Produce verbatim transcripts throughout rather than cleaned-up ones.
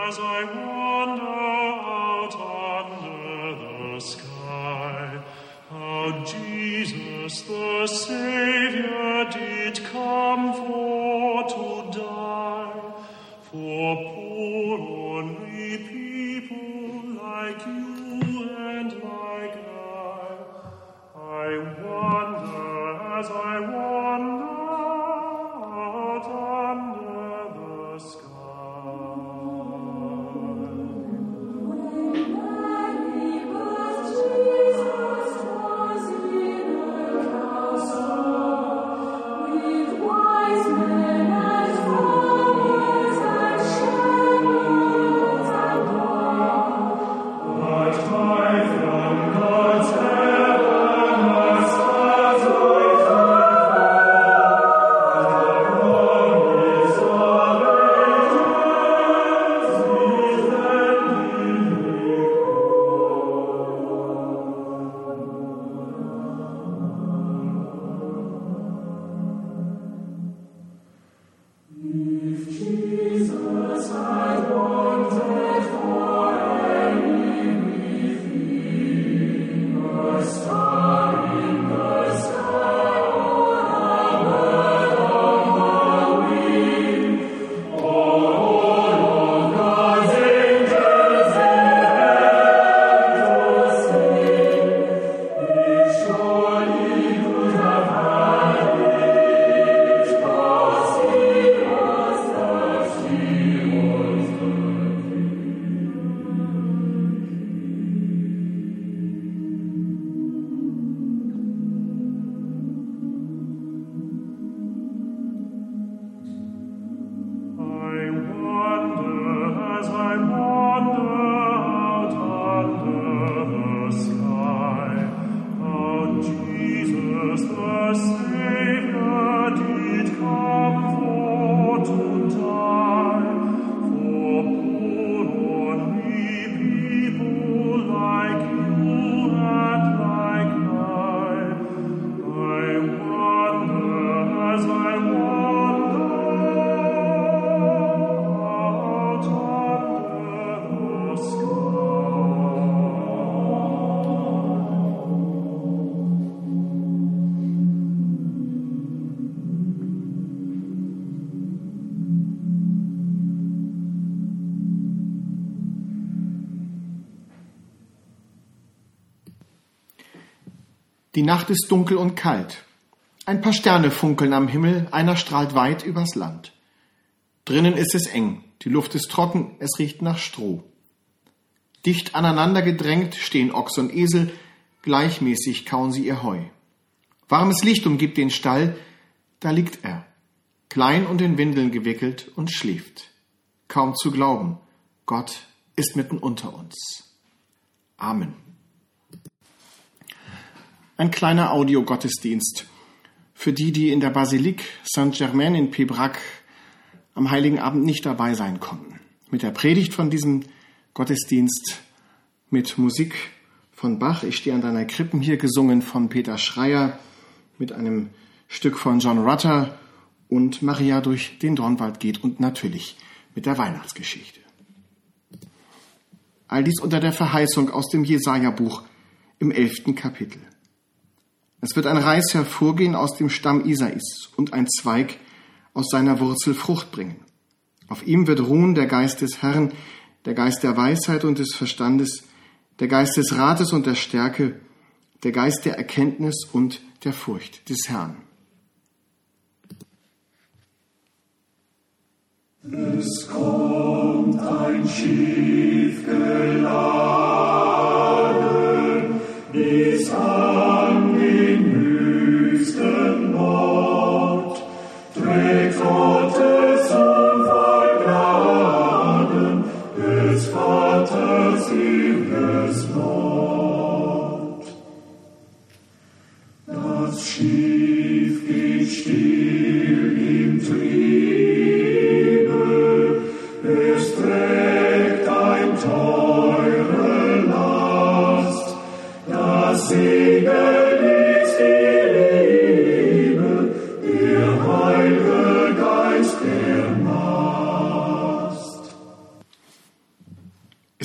Die Nacht ist dunkel und kalt. Ein paar Sterne funkeln am Himmel, einer strahlt weit übers Land. Drinnen ist es eng, die Luft ist trocken, es riecht nach Stroh. Dicht aneinander gedrängt stehen Ochs und Esel, gleichmäßig kauen sie ihr Heu. Warmes Licht umgibt den Stall, da liegt er, klein und in Windeln gewickelt und schläft. Kaum zu glauben, Gott ist mitten unter uns. Amen. Ein kleiner Audiogottesdienst für die, die in der Basilike Saint-Germain in Pibrac am Heiligen Abend nicht dabei sein konnten. Mit der Predigt von diesem Gottesdienst, mit Musik von Bach, Ich stehe an deiner Krippen, hier gesungen von Peter Schreier, mit einem Stück von John Rutter und Maria durch den Dornwald geht und natürlich mit der Weihnachtsgeschichte. All dies unter der Verheißung aus dem Jesaja-Buch im elften Kapitel. Es wird ein Reis hervorgehen aus dem Stamm Isais und ein Zweig aus seiner Wurzel Frucht bringen. Auf ihm wird ruhen der Geist des Herrn, der Geist der Weisheit und des Verstandes, der Geist des Rates und der Stärke, der Geist der Erkenntnis und der Furcht des Herrn. Es kommt ein Schiff geladen, bis an den höchsten Ort, trägt Gottes Gnaden, des Vaters ewiges Wort. Das Schiff geht still im Triebe, es trägt ein teures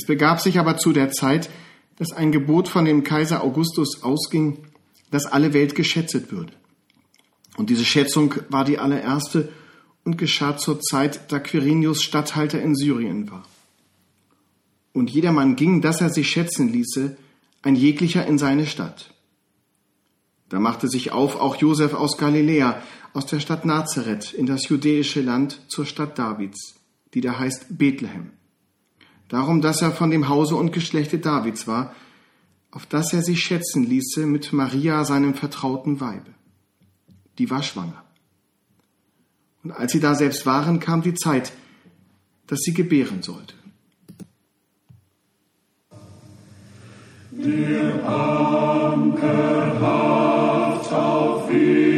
Es begab sich aber zu der Zeit, dass ein Gebot von dem Kaiser Augustus ausging, dass alle Welt geschätzet würde. Und diese Schätzung war die allererste und geschah zur Zeit, da Quirinius Statthalter in Syrien war. Und jedermann ging, dass er sich schätzen ließe, ein jeglicher in seine Stadt. Da machte sich auf auch Josef aus Galiläa, aus der Stadt Nazareth, in das judäische Land zur Stadt Davids, die da heißt Bethlehem. Darum, dass er von dem Hause und Geschlechte Davids war, auf das er sich schätzen ließe mit Maria, seinem vertrauten Weibe. Die war schwanger. Und als sie da selbst waren, kam die Zeit, dass sie gebären sollte. Der Anker hart auf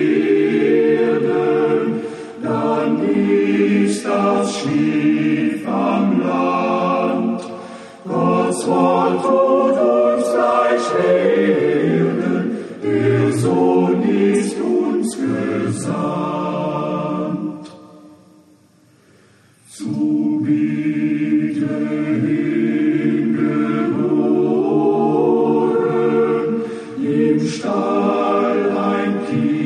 Erden, dann ist das Schiff am Land. Gottes Wort tut uns gleich werden, der Sohn ist uns gesandt. Zu Bethlehem geboren, im Stall ein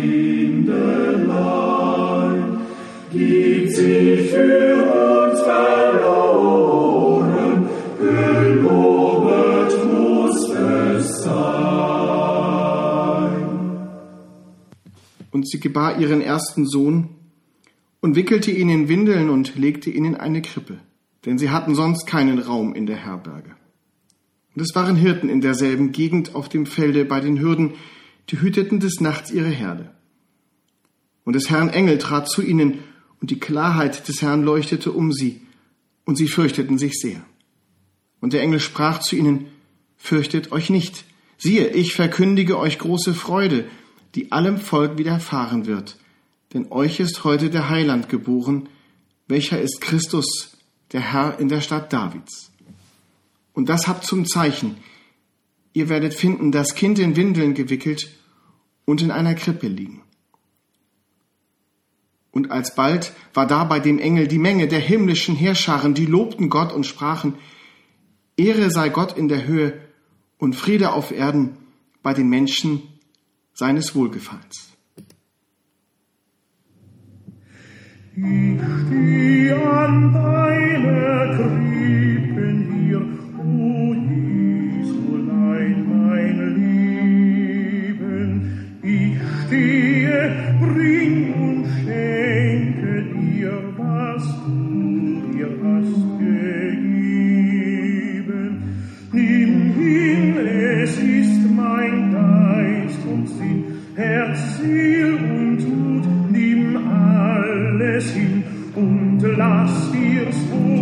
Kinderlein, gibt sich für uns verloren, gelobet muss es sein. Und sie gebar ihren ersten Sohn und wickelte ihn in Windeln und legte ihn in eine Krippe, denn sie hatten sonst keinen Raum in der Herberge. Und es waren Hirten in derselben Gegend auf dem Felde bei den Hürden, die hüteten des Nachts ihre Herde. Und des Herrn Engel trat zu ihnen, und die Klarheit des Herrn leuchtete um sie, und sie fürchteten sich sehr. Und der Engel sprach zu ihnen: Fürchtet euch nicht, siehe, ich verkündige euch große Freude, die allem Volk widerfahren wird. Denn euch ist heute der Heiland geboren, welcher ist Christus, der Herr in der Stadt Davids. Und das habt zum Zeichen: Ihr werdet finden, das Kind in Windeln gewickelt und in einer Krippe liegen. Und alsbald war da bei dem Engel die Menge der himmlischen Heerscharen, die lobten Gott und sprachen: Ehre sei Gott in der Höhe und Friede auf Erden bei den Menschen seines Wohlgefalls. Ich steh an deiner Krippen hier, o Jesulein, mein Leben. Ich stehe, bring und schenke dir, was du dir hast gegeben. Nimm hin, es ist mein Geist und Sinn, Herz, Seel und Mut, nimm alles hin und lass dir's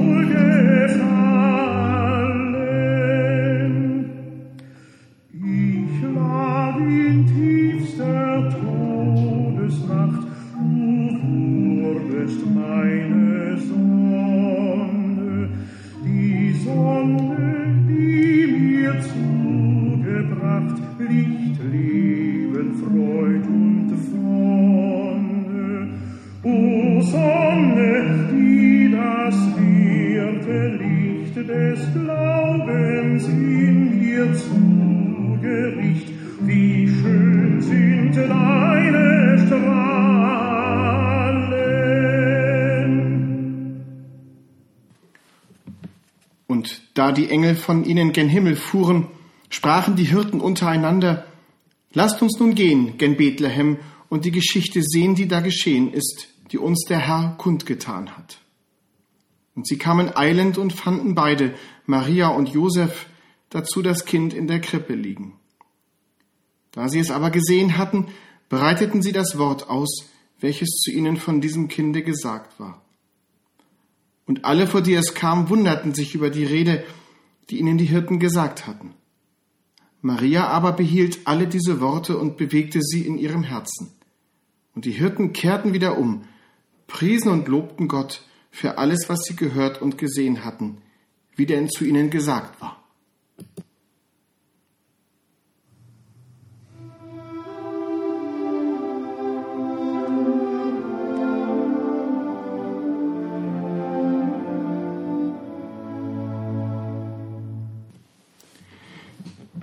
wohlgefallen. Ich lag in tiefster Todesnacht, du wurdest meine Sonne, die Sonne, die mir zugebracht Licht, Leben, Freud und Wonne. O Sonne, die das werte Licht des Glaubens in mir zugericht, wie schön sind deine Strahlen. Und da die Engel von ihnen gen Himmel fuhren, sprachen die Hirten untereinander: Lasst uns nun gehen gen Bethlehem und die Geschichte sehen, die da geschehen ist, die uns der Herr kundgetan hat. Und sie kamen eilend und fanden beide, Maria und Josef, dazu das Kind in der Krippe liegen. Da sie es aber gesehen hatten, breiteten sie das Wort aus, welches zu ihnen von diesem Kinde gesagt war. Und alle, vor die es kam, wunderten sich über die Rede, die ihnen die Hirten gesagt hatten. Maria aber behielt alle diese Worte und bewegte sie in ihrem Herzen. Und die Hirten kehrten wieder um, priesen und lobten Gott für alles, was sie gehört und gesehen hatten, wie denn zu ihnen gesagt war.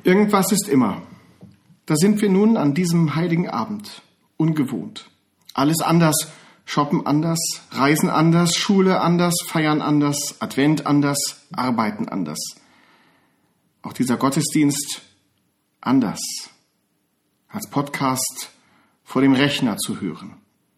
Irgendwas ist immer. Da sind wir nun an diesem heiligen Abend, ungewohnt. Alles anders, shoppen anders, reisen anders, Schule anders, feiern anders, Advent anders, arbeiten anders. Auch dieser Gottesdienst anders, als Podcast vor dem Rechner zu hören.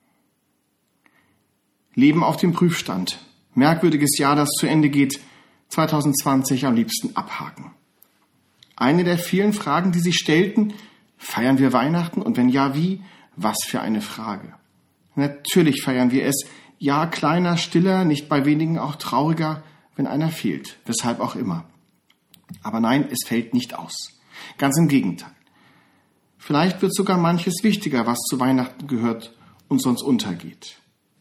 Leben auf dem Prüfstand. Merkwürdiges Jahr, das zu Ende geht, zwanzig zwanzig am liebsten abhaken. Eine der vielen Fragen, die sich stellten: Feiern wir Weihnachten? Und wenn ja, wie? Was für eine Frage. Natürlich feiern wir es. Ja, kleiner, stiller, nicht bei wenigen auch trauriger, wenn einer fehlt. Weshalb auch immer. Aber nein, es fällt nicht aus. Ganz im Gegenteil. Vielleicht wird sogar manches wichtiger, was zu Weihnachten gehört und sonst untergeht.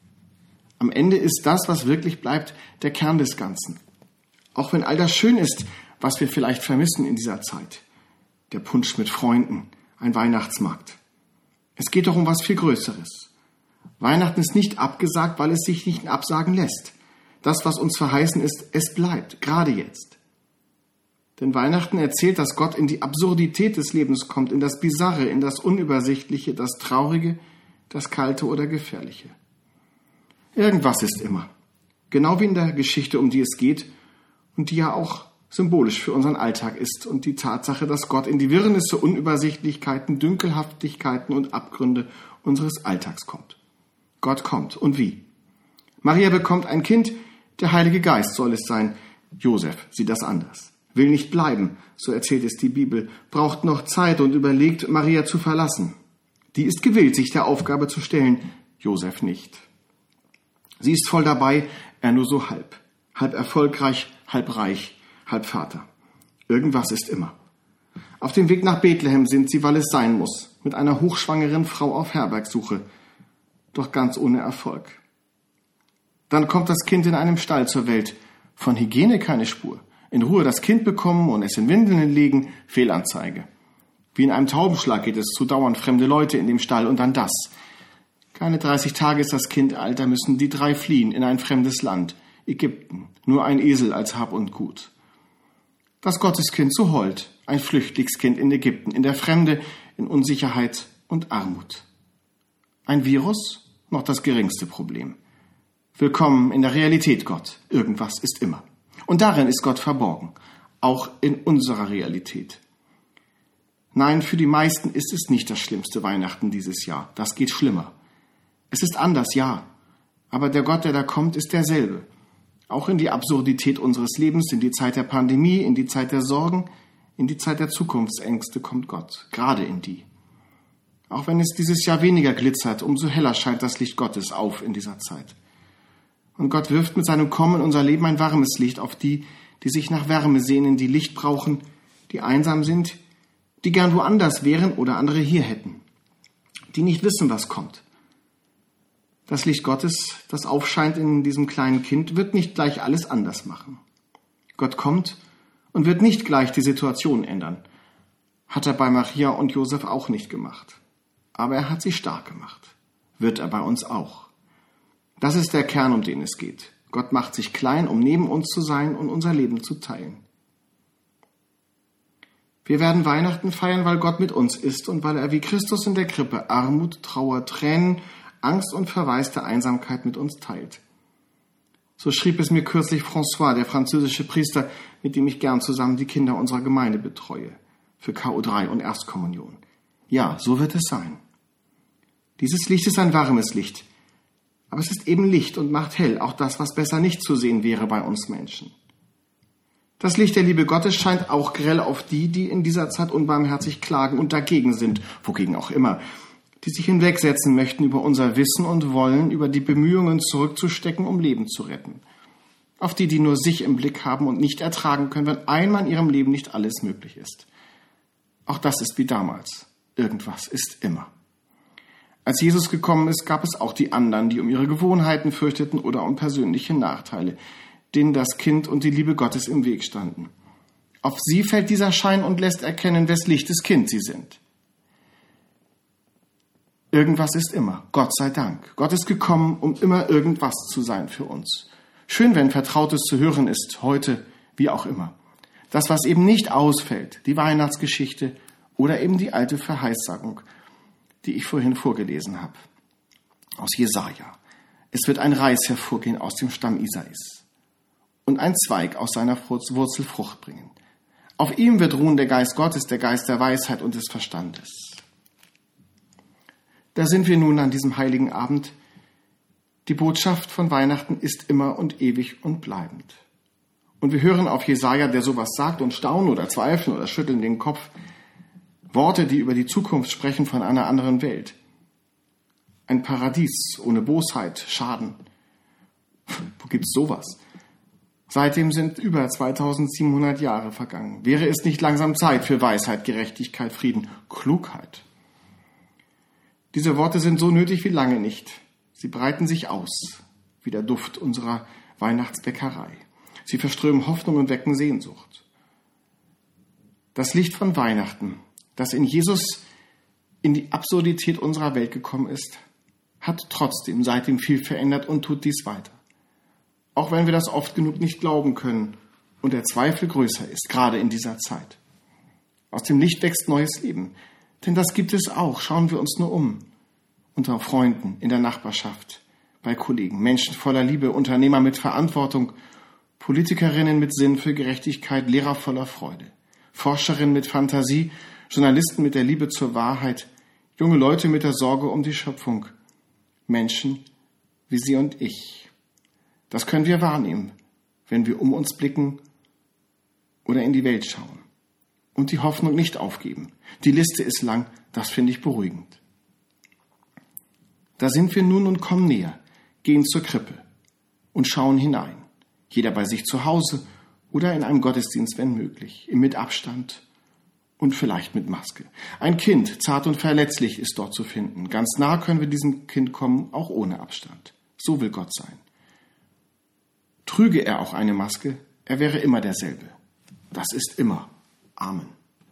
Am Ende ist das, was wirklich bleibt, der Kern des Ganzen. Auch wenn all das schön ist, was wir vielleicht vermissen in dieser Zeit. Der Punsch mit Freunden, ein Weihnachtsmarkt. Es geht doch um was viel Größeres. Weihnachten ist nicht abgesagt, weil es sich nicht absagen lässt. Das, was uns verheißen ist, es bleibt, gerade jetzt. Denn Weihnachten erzählt, dass Gott in die Absurdität des Lebens kommt, in das Bizarre, in das Unübersichtliche, das Traurige, das Kalte oder Gefährliche. Irgendwas ist immer. Genau wie in der Geschichte, um die es geht und die ja auch symbolisch für unseren Alltag ist und die Tatsache, dass Gott in die Wirrnisse, Unübersichtlichkeiten, Dünkelhaftigkeiten und Abgründe unseres Alltags kommt. Gott kommt. Und wie? Maria bekommt ein Kind, der Heilige Geist soll es sein. Josef sieht das anders. Will nicht bleiben, so erzählt es die Bibel, braucht noch Zeit und überlegt, Maria zu verlassen. Die ist gewillt, sich der Aufgabe zu stellen, Josef nicht. Sie ist voll dabei, er nur so halb. Halb erfolgreich, halb reich, halb Vater. Irgendwas ist immer. Auf dem Weg nach Bethlehem sind sie, weil es sein muss, mit einer hochschwangeren Frau auf Herbergsuche, doch ganz ohne Erfolg. Dann kommt das Kind in einem Stall zur Welt. Von Hygiene keine Spur. In Ruhe das Kind bekommen und es in Windeln legen, Fehlanzeige. Wie in einem Taubenschlag geht es zu, dauernd fremde Leute in dem Stall und dann das. Keine dreißig Tage ist das Kind alt, da müssen die drei fliehen in ein fremdes Land, Ägypten, nur ein Esel als Hab und Gut. Das Gotteskind so hold, ein Flüchtlingskind in Ägypten, in der Fremde, in Unsicherheit und Armut. Ein Virus? Noch das geringste Problem. Willkommen in der Realität, Gott. Irgendwas ist immer. Und darin ist Gott verborgen, auch in unserer Realität. Nein, für die meisten ist es nicht das schlimmste Weihnachten dieses Jahr. Das geht schlimmer. Es ist anders, ja. Aber der Gott, der da kommt, ist derselbe. Auch in die Absurdität unseres Lebens, in die Zeit der Pandemie, in die Zeit der Sorgen, in die Zeit der Zukunftsängste kommt Gott. Gerade in die. Auch wenn es dieses Jahr weniger glitzert, umso heller scheint das Licht Gottes auf in dieser Zeit. Und Gott wirft mit seinem Kommen in unser Leben ein warmes Licht auf die, die sich nach Wärme sehnen, die Licht brauchen, die einsam sind, die gern woanders wären oder andere hier hätten, die nicht wissen, was kommt. Das Licht Gottes, das aufscheint in diesem kleinen Kind, wird nicht gleich alles anders machen. Gott kommt und wird nicht gleich die Situation ändern. Hat er bei Maria und Josef auch nicht gemacht. Aber er hat sie stark gemacht. Wird er bei uns auch. Das ist der Kern, um den es geht. Gott macht sich klein, um neben uns zu sein und unser Leben zu teilen. Wir werden Weihnachten feiern, weil Gott mit uns ist und weil er wie Christus in der Krippe Armut, Trauer, Tränen, Angst und verwaiste Einsamkeit mit uns teilt. So schrieb es mir kürzlich François, der französische Priester, mit dem ich gern zusammen die Kinder unserer Gemeinde betreue, für K O drei und Erstkommunion. Ja, so wird es sein. Dieses Licht ist ein warmes Licht, aber es ist eben Licht und macht hell, auch das, was besser nicht zu sehen wäre bei uns Menschen. Das Licht der Liebe Gottes scheint auch grell auf die, die in dieser Zeit unbarmherzig klagen und dagegen sind, wogegen auch immer, die sich hinwegsetzen möchten über unser Wissen und Wollen, über die Bemühungen zurückzustecken, um Leben zu retten. Auf die, die nur sich im Blick haben und nicht ertragen können, wenn einmal in ihrem Leben nicht alles möglich ist. Auch das ist wie damals. Irgendwas ist immer. Als Jesus gekommen ist, gab es auch die anderen, die um ihre Gewohnheiten fürchteten oder um persönliche Nachteile, denen das Kind und die Liebe Gottes im Weg standen. Auf sie fällt dieser Schein und lässt erkennen, wes Lichtes Kind sie sind. Irgendwas ist immer, Gott sei Dank. Gott ist gekommen, um immer irgendwas zu sein für uns. Schön, wenn Vertrautes zu hören ist, heute, wie auch immer. Das, was eben nicht ausfällt, die Weihnachtsgeschichte oder eben die alte Verheißsagung, die ich vorhin vorgelesen habe, aus Jesaja. Es wird ein Reis hervorgehen aus dem Stamm Isais und ein Zweig aus seiner Wurzel Frucht bringen. Auf ihm wird ruhen der Geist Gottes, der Geist der Weisheit und des Verstandes. Da sind wir nun an diesem heiligen Abend. Die Botschaft von Weihnachten ist immer und ewig und bleibend. Und wir hören auf Jesaja, der sowas sagt, und staunen oder zweifeln oder schütteln den Kopf. Worte, die über die Zukunft sprechen von einer anderen Welt. Ein Paradies ohne Bosheit, Schaden. Wo gibt's sowas? Seitdem sind über zweitausendsiebenhundert Jahre vergangen. Wäre es nicht langsam Zeit für Weisheit, Gerechtigkeit, Frieden, Klugheit? Diese Worte sind so nötig wie lange nicht. Sie breiten sich aus, wie der Duft unserer Weihnachtsbäckerei. Sie verströmen Hoffnung und wecken Sehnsucht. Das Licht von Weihnachten, das in Jesus in die Absurdität unserer Welt gekommen ist, hat trotzdem seitdem viel verändert und tut dies weiter. Auch wenn wir das oft genug nicht glauben können und der Zweifel größer ist, gerade in dieser Zeit. Aus dem Licht wächst neues Leben, denn das gibt es auch. Schauen wir uns nur um. Unter Freunden, in der Nachbarschaft, bei Kollegen, Menschen voller Liebe, Unternehmer mit Verantwortung, Politikerinnen mit Sinn für Gerechtigkeit, Lehrer voller Freude, Forscherinnen mit Fantasie, Journalisten mit der Liebe zur Wahrheit, junge Leute mit der Sorge um die Schöpfung, Menschen wie Sie und ich. Das können wir wahrnehmen, wenn wir um uns blicken oder in die Welt schauen und die Hoffnung nicht aufgeben. Die Liste ist lang, das finde ich beruhigend. Da sind wir nun und kommen näher, gehen zur Krippe und schauen hinein. Jeder bei sich zu Hause oder in einem Gottesdienst, wenn möglich, mit Abstand und vielleicht mit Maske. Ein Kind, zart und verletzlich, ist dort zu finden. Ganz nah können wir diesem Kind kommen, auch ohne Abstand. So will Gott sein. Trüge er auch eine Maske, er wäre immer derselbe. Das ist immer. Amen.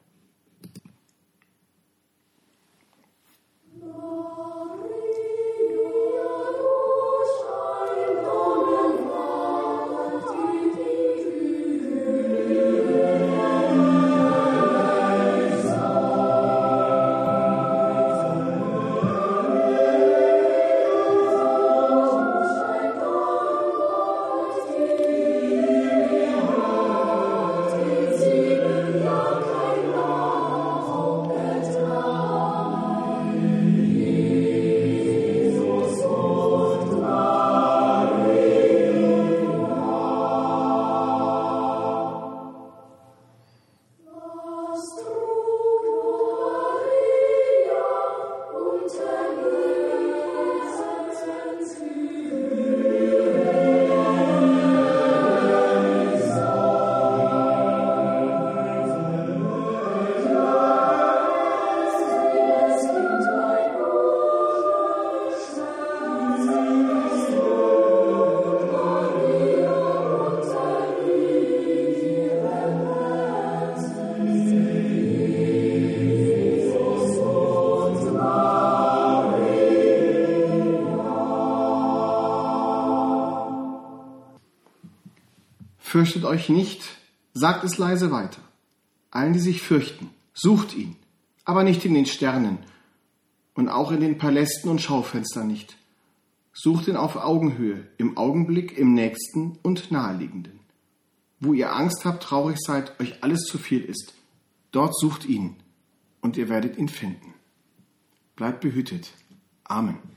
Fürchtet euch nicht, sagt es leise weiter. Allen, die sich fürchten, sucht ihn, aber nicht in den Sternen und auch in den Palästen und Schaufenstern nicht. Sucht ihn auf Augenhöhe, im Augenblick, im Nächsten und Naheliegenden. Wo ihr Angst habt, traurig seid, euch alles zu viel ist, dort sucht ihn und ihr werdet ihn finden. Bleibt behütet. Amen.